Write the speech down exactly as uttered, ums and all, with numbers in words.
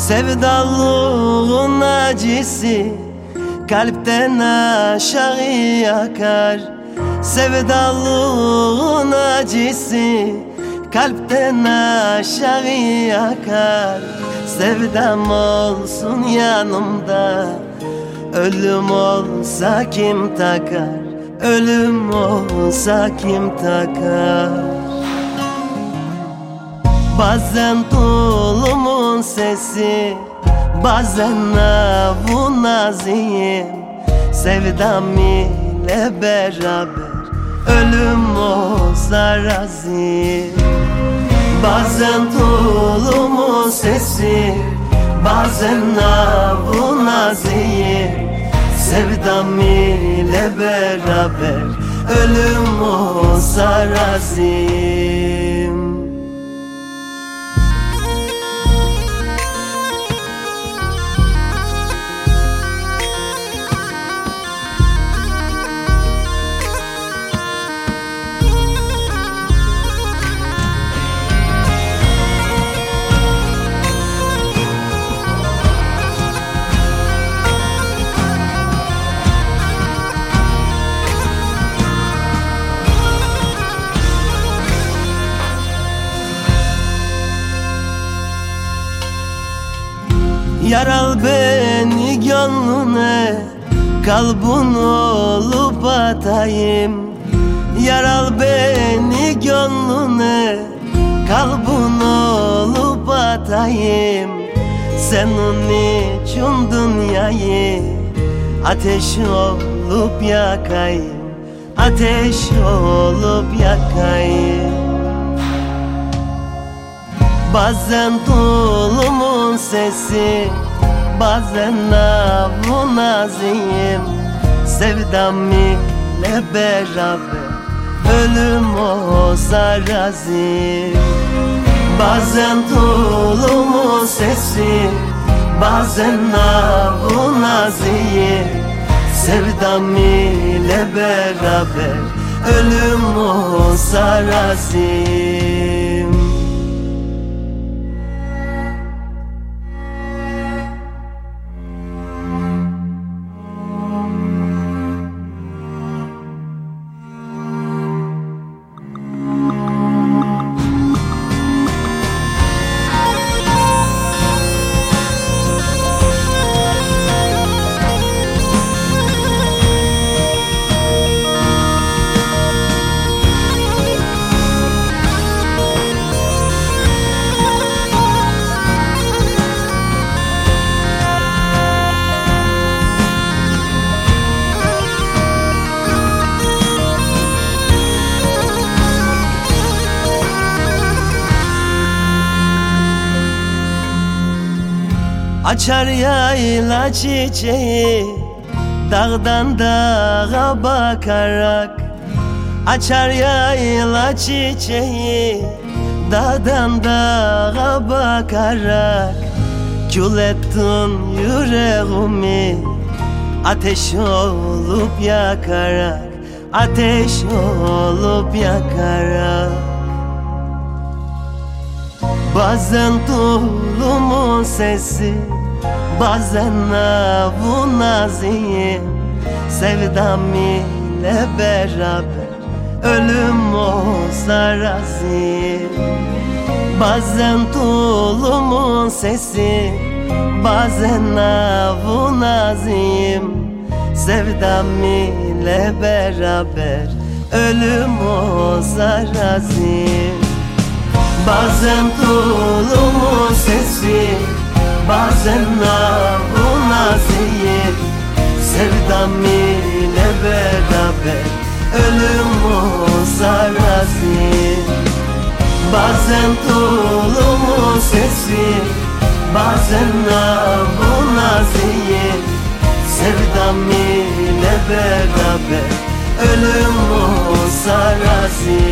Sevdalığın acısı kalpten aşağı yakar. Sevdalığın acısı kalpten aşağı yakar. Sevdam olsun yanımda, ölüm olsa kim takar? Ölüm olsa kim takar? Bazen tulumun sesi, bazen navun azim. Sevdam ile beraber ölüm olsa razıyım. Bazen tulumun sesi, bazen navun azim. Sevdam ile beraber ölüm olsa razıyım. Yaral beni gönlüne, kalbin olup atayım. Yaral beni gönlüne, kalbin olup atayım. Senin için dünyayı ateş olup yakayım. Ateş olup yakayım. Bazen tulumun sesi, bazen navun azim. Sevdam ile beraber ölüm olsa razıyım. Bazen tulumun sesi, bazen navun azim. Sevdam ile beraber ölüm olsa razıyım. Açar yayla çiçeği dağdan dağa bakarak. Açar yayla çiçeği dağdan dağa bakarak. Kül ettin yüreğimi ateş olup yakarak. Ateş olup yakarak. Bazen tulumun sesi, bazen navun azim. Sevdam ile beraber ölüm olsa razıyım. Bazen tulumun sesi, bazen navun azim. Sevdam ile beraber ölüm olsa razıyım. Bazen tulumun sesi, bazen navun azim. Sevdam ile beraber ölüm olsa razıyım. Bazen tulumun sesi, bazen navun azim. Sevdam ile beraber ölüm olsa razıyım.